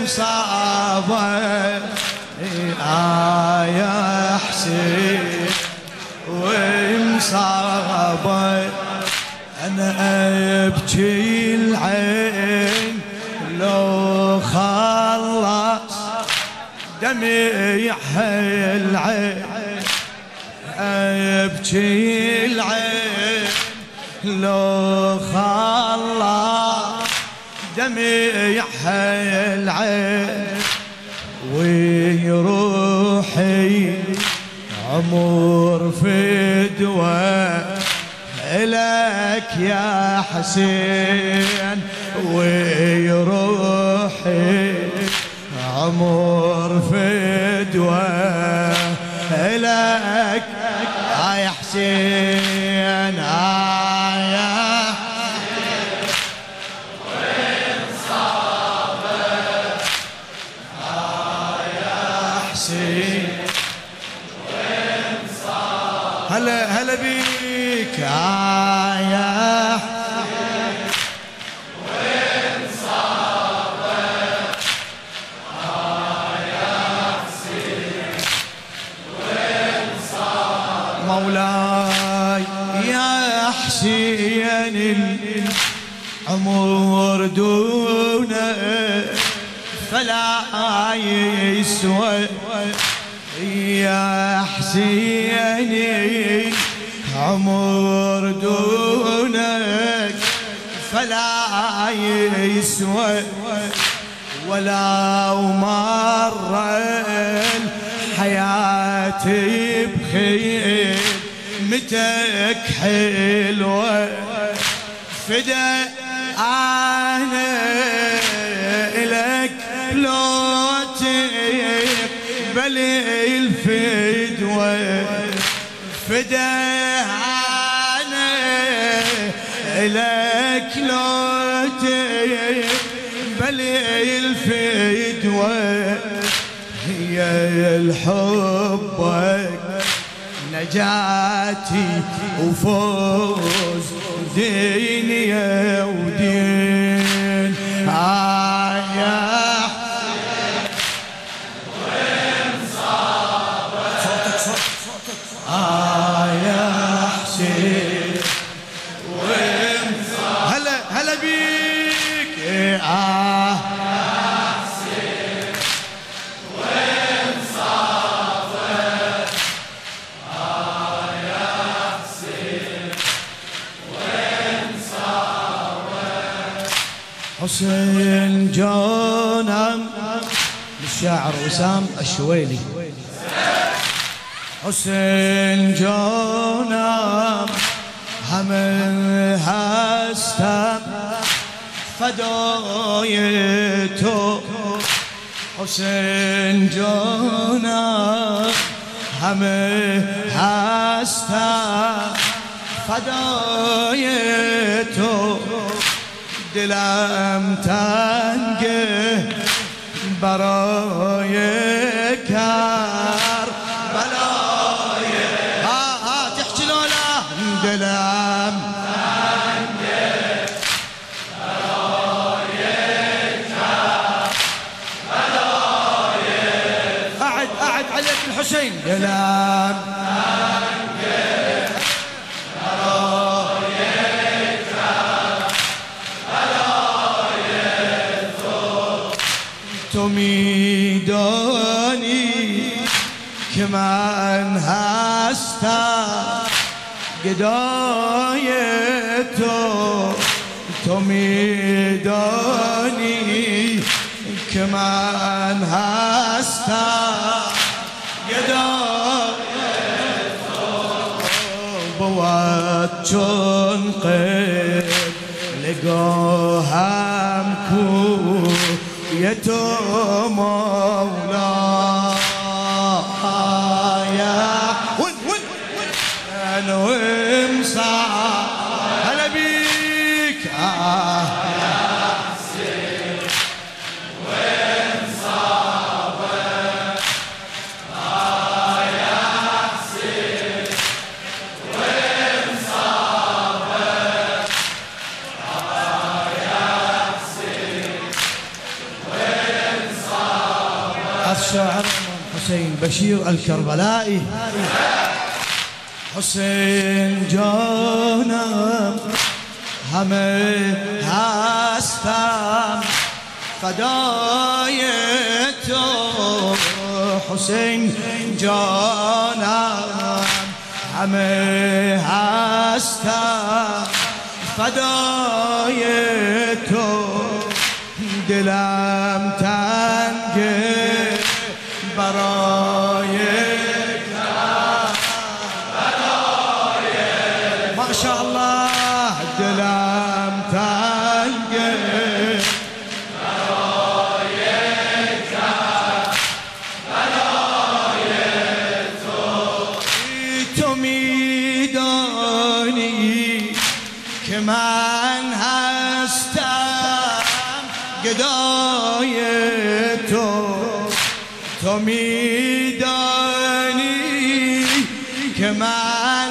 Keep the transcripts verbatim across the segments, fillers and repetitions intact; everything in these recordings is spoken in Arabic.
ومصابة آه يا حسين ومصابة أنا أبكي العين لو خلص دمع العين أبكي العين لو خلص دمع العين ويروحي عمر فدوى إلك يا حسين ويروحي عمر فدوى إلك يا حسين آه يا حسين وين صابت آه يا حسين وين صابت هلا هلا بيك آه يا حسين وين صابت آه يا حسين وين صابت مولاي يا حسين العمر دونه فلا يسوى يا حسين عمر دونك فلا يسوى ولو مر الحياة بخير متك حلوة فدا أنا إلك لو تقبل الفدوة فدا أنا إلك لو تقبل الفدوة هي الحبك نجاتي وفوز دنيا ودين آه يا حسين وين صابت صوتك صوتك آه يا حسين وين صابت هلا هلا بيك آه حسين جونم للشاعر وسام الشويلي حسين جونم هم هستم فدايتو حسين جونم هم هستم فدايتو دلم تنگه برای کربلای ها ها تحكي لولا دلم تنگه برای کربلای أعد أعد عليك الحسين دلم تنگه برای تو میدانی که من هستم گدای تو تو میدانی که من هستم گدای تو بود چون قبلگاهم کو یه تو مولا یا ون ون انا ومسا هلا بيك آه يا حسين وين صابت آه يا حسين وين صابت آه يا حسين وين الشاعر حسين بشير الكربلائي. حسين جانم همه هستم فدای تو، حسین جانم همه هستم فدای تو، دلم تنگه برای ما شاء الله، دلم تنگه برای برای تو، تو میدانی که من هستم گدای تو، تو میدانی که من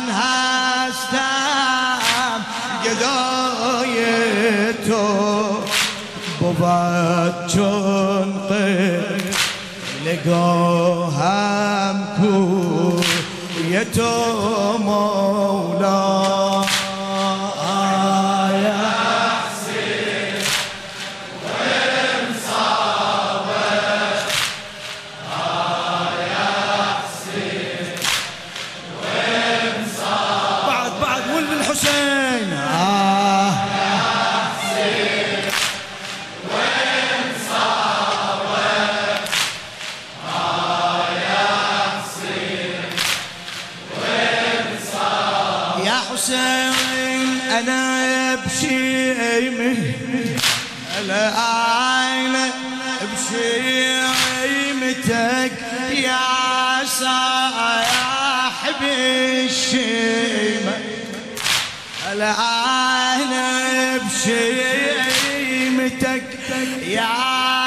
هستم گدای تو، بود چون قبلگاهم کوی تو مولا. حسين أنا بشيمة العين بشيمتك يا صاحب الشيمة، العين بشيمتك يا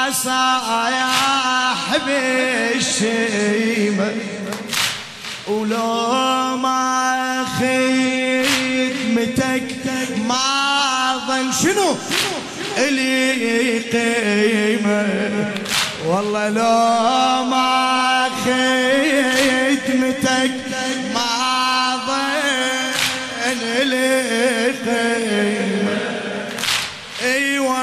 صاحب الشيمة، ولو ما خدمتك ما ظن شنو إلي قيمة، والله لو ما خدمتك ما ظن إلي قيمة، اي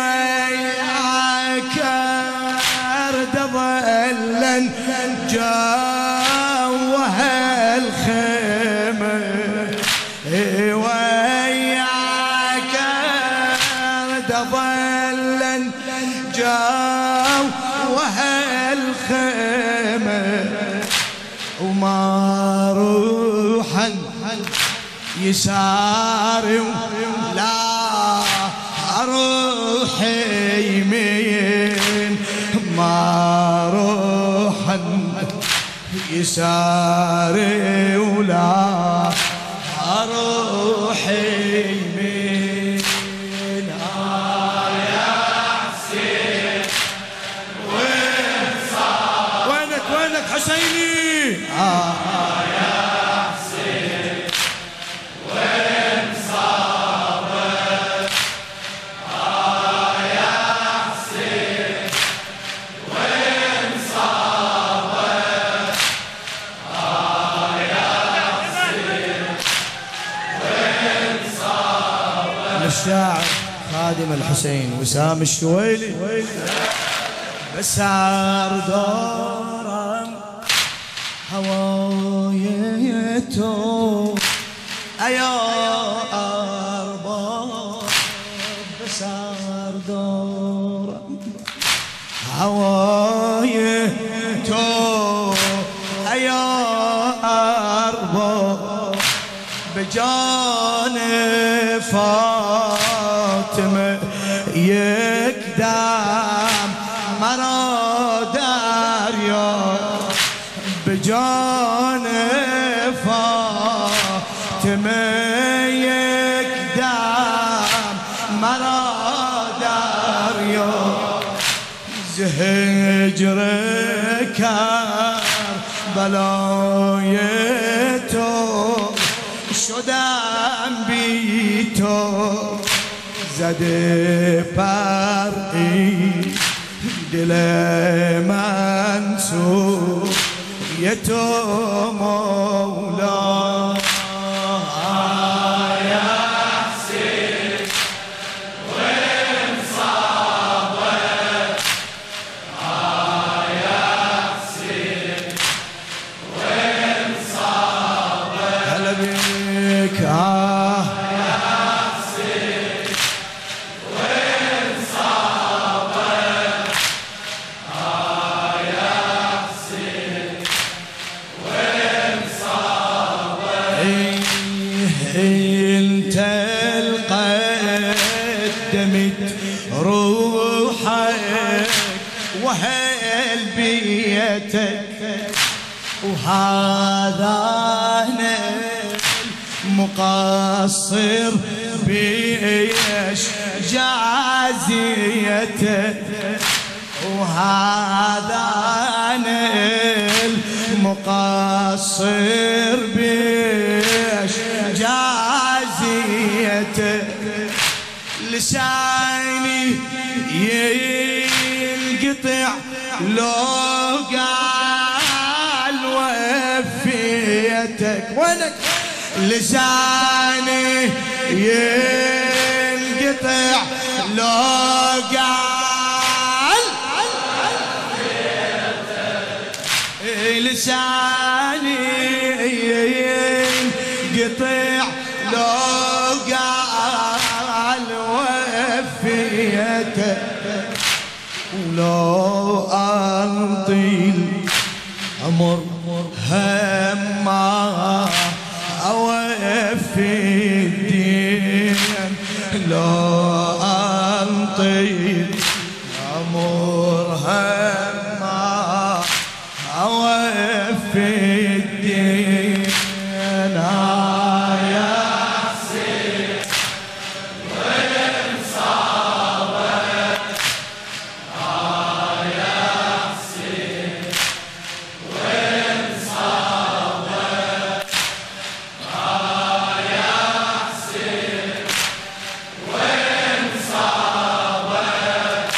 وياك ارد ظلا جوا هالخيمة، اي وياك ارد ظلا جوا هالخيمة، وما روحا يساري لا اروح يمين، ما روحا يساري ولا اروح يمين. آه يا حسين وين صار وينك وينك حسيني، آه يا حسين وين صابك، آه يا حسين وين صابك، آه يا حسين وين صابك. للشاعر خادم الحسين وسام الشويلي. بسار دورم هوايته أيا أرباب، بسار دورم هوايته أيا أرباب، بجان فاطمة يقدام مرا دریا، بجان فاطمه یکدم مرا دریا، زهجر کربلای تو شدم بی تو، زده پرعی دلي منسوب يتوم مولا يا حسين وين صابك يا حسين وين صابك هلا بك آه يا حسين وين صابك آه يا حسين وين صابك انت القدمت روحك وهل بيتك وهذا انا المقصر بيش جازيتك وهذا انا المقصر بيش جازيتك لساني ينقطع لو قال وفيتك وينك لساني ينقطع لو قال لساني ينقطع لو قال وفيتك ولو أنطيل عمر هما أوفي الدين لو أنطيل عمر هما أوفي الدين يا حسين وين صابك يا حسين وين صابك يا حسين وين صابك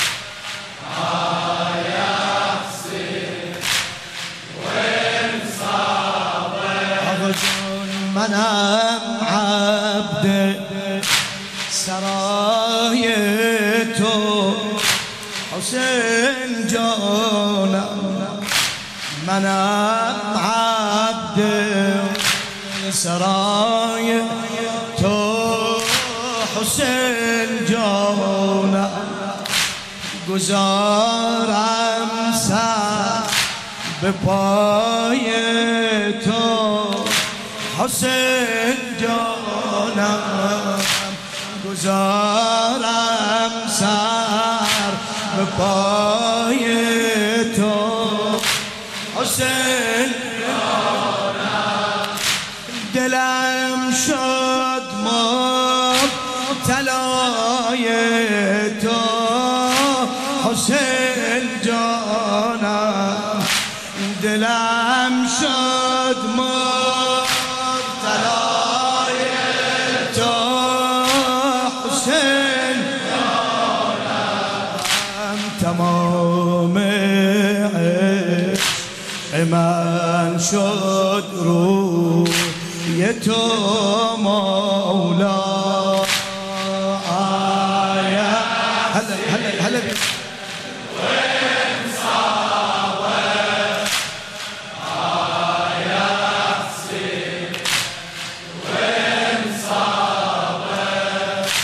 يا حسين وين صابك أرجو منام عبد سرايته حسين جونا منام عبد سرايته حسين جونا گذار امسا بپایتو حسین جانم گذارم سر بپایتو حسین جانم دلم شد مبتلای تو حسین جانم دلم شد مبتلای تو حسین جانم تمام عشق من شد روی تو مولا هلا هلا هلا بك وين صابك يا حسين وين صابك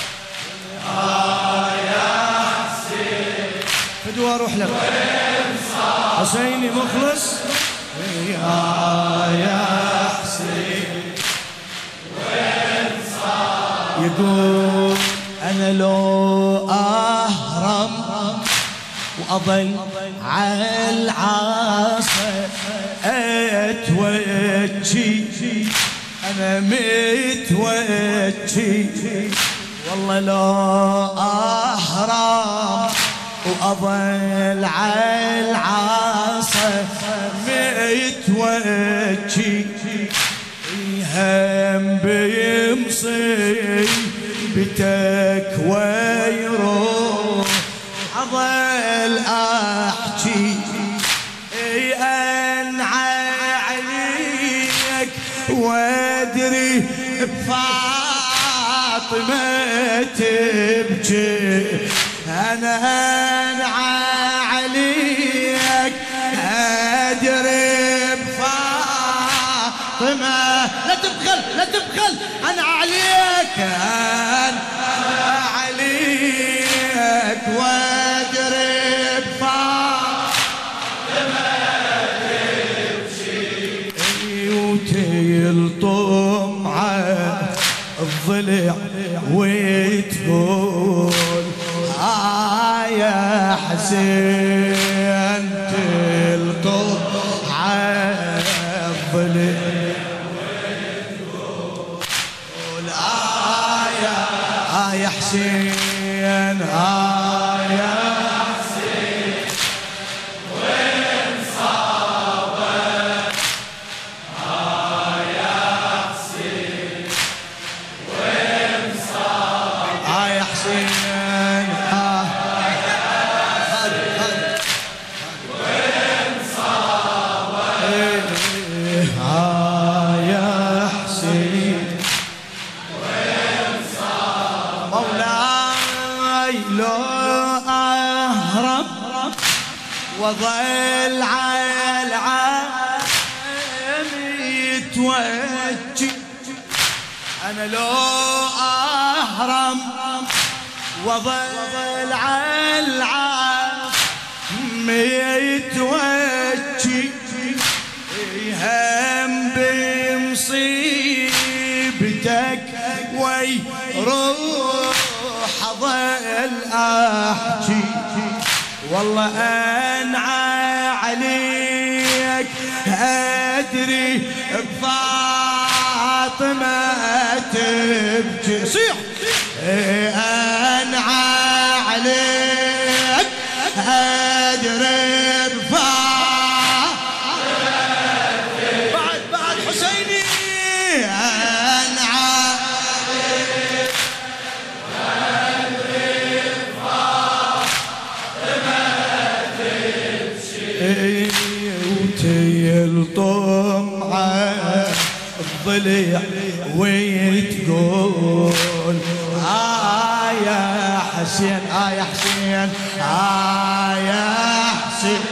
يا حسين فدوى اروح لك وين صابك حسيني مخلص يا يا حسين وين صابك يقول أنا لو أهرم وأضل على العاصي أتوجي أنا متوجي والله لو أهرم وأضل على العاصي متوجي هم بيمصي بتك ويروح أظل أحكي أنعى عليك وادري بفاطمة تبكي. أنا أنعى عليك أدري بفاطمة. لا تبخل لا تبخل أنا عليك أنا عليك وادري بفاطمة تبكي. وتلطم على الضلع وتقول آه يا حسين تلطم على الضلع وتقول آه يا آه يا حسين آه يا حسين وين صابك آه يا حسين وين صابك آه يا حسين آه وين صابك آه يا حسين وين صابك. مولاي لو أهرب وظل على العالم يتوجه. أنا لو أهرب وظل على العالم يتوجه. هم بمصيبتك ويروح ظل أحكي. والله أنعى عليك أدري بفاطمة تبكي. صيح أنعى عليك أدري بفاطمة بعد بعد حسيني أنعى عليك أدري بفاطمة تبكي. وتلطم على الضلع وتقول آه يا حسين آه يا حسين آه يا حسين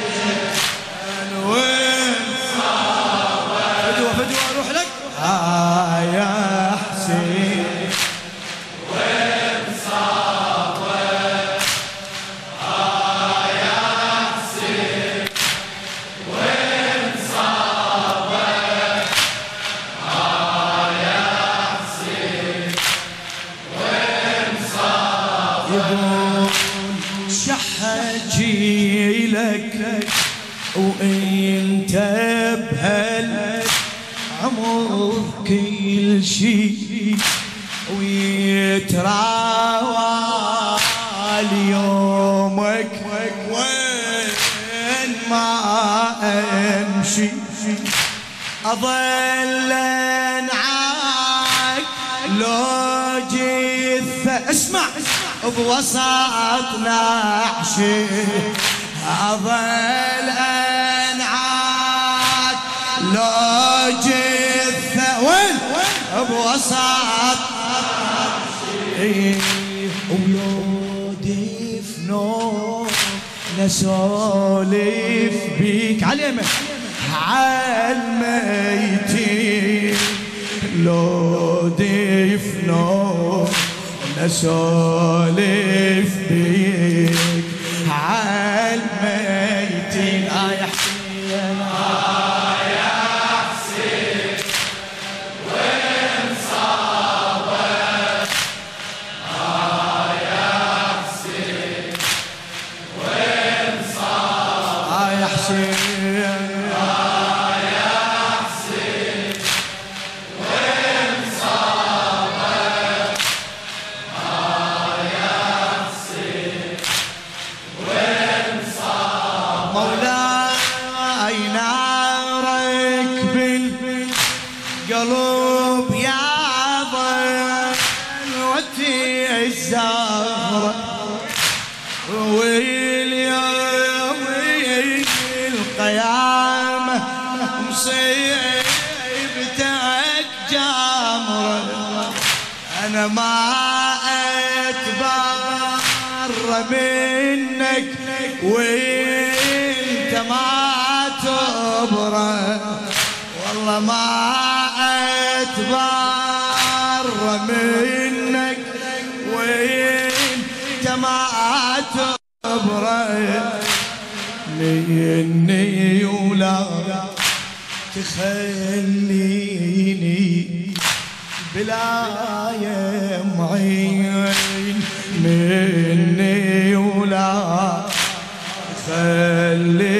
وين صابك. فدوة فدوة أروح لك آه يا حسين وين صابك آه يا حسين وين صابك آه يا حسين وين صابك. يقول شحجي لك وانت بهالعمر كل شي ويتراوى ليومك وين ما امشي. اظل انعاك لو جثة اسمع بوسط نعشي. أظل أنعاك لو جثة وين بوسط نعشي. ولو دفنون نسولف بيك على اليمين عالميتين. لو دفنون نسولف بيك عالميتين. آه يا حسين آه يا حسين وين صابك آه يا حسين وين صابك آه يا حسين آه يا حسين وين صابك آه يا حسين وين صابك. مولاي نارك بالقلب يا ضلوتي الزهرة منك وانت ما تبرى، والله ما اتبرى منك وانت ما تبرى مني ولا تخليني بلا يمعين مني ولا تخليني